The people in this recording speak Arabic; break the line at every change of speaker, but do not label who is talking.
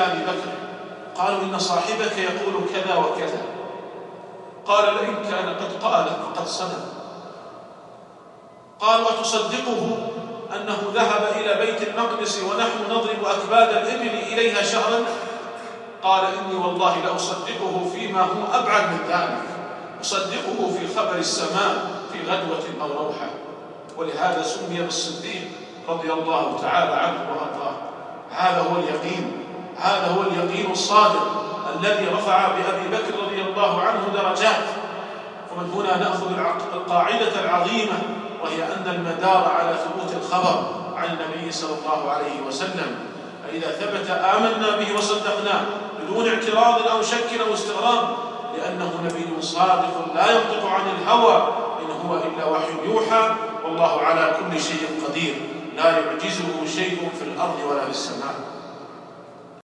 أبي بكر؟ قالوا إن صاحبك يقول كذا وكذا. قال لئن كان قد قال فقد صدق. قالوا أتصدقه أنه ذهب إلى بيت المقدس ونحن نضرب أكباد الإبل إليها شهرا؟ قال إني والله لأصدقه فيما هو أبعد من ذلك، أصدقه في خبر السماء في غدوة أو روحة. ولهذا سمي بالصديق رضي الله تعالى عنه وأرضاه. هذا هو اليقين، هذا هو اليقين الصادق الذي رفع بأبي بكر رضي الله عنه درجات. ومن هنا نأخذ القاعدة العظيمة، وهي أن المدار على ثبوت الخبر عن النبي صلى الله عليه وسلم. فإذا ثبت آمنا به وصدقناه بدون اعتراض أو شك أو استغراب، لأنه نبي صادق لا ينطق عن الهوى، إن هو إلا وحي يوحى، والله على كل شيء قدير، لا يعجزه شيء في الأرض ولا في السماء.